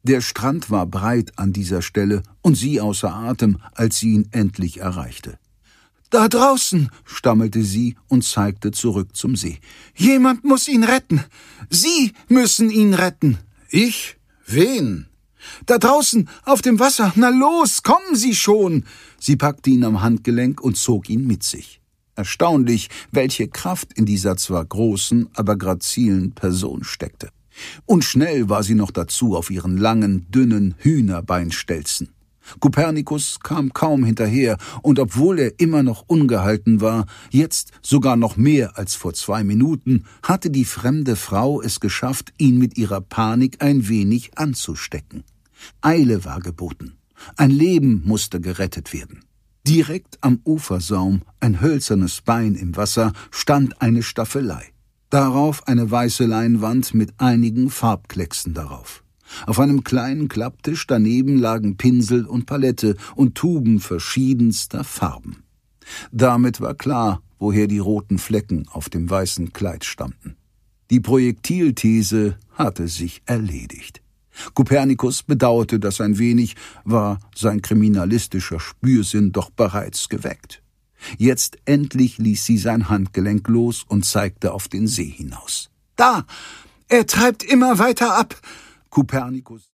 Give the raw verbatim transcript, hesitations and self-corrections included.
Der Strand war breit an dieser Stelle und sie außer Atem, als sie ihn endlich erreichte. »Da draußen«, stammelte sie und zeigte zurück zum See. »Jemand muss ihn retten. Sie müssen ihn retten.« »Ich? Wen?« »Da draußen, auf dem Wasser. Na los, kommen Sie schon!« Sie packte ihn am Handgelenk und zog ihn mit sich. Erstaunlich, welche Kraft in dieser zwar großen, aber grazilen Person steckte. Und schnell war sie noch dazu auf ihren langen, dünnen Hühnerbeinstelzen. Kopernikus kam kaum hinterher, und obwohl er immer noch ungehalten war, jetzt sogar noch mehr als vor zwei Minuten, hatte die fremde Frau es geschafft, ihn mit ihrer Panik ein wenig anzustecken. Eile war geboten. Ein Leben musste gerettet werden. Direkt am Ufersaum, ein hölzernes Bein im Wasser, stand eine Staffelei. Darauf eine weiße Leinwand mit einigen Farbklecksen darauf. Auf einem kleinen Klapptisch daneben lagen Pinsel und Palette und Tuben verschiedenster Farben. Damit war klar, woher die roten Flecken auf dem weißen Kleid stammten. Die Projektilthese hatte sich erledigt. Kopernikus bedauerte das ein wenig, war sein kriminalistischer Spürsinn doch bereits geweckt. Jetzt endlich ließ sie sein Handgelenk los und zeigte auf den See hinaus. »Da! Er treibt immer weiter ab!« Kopernikus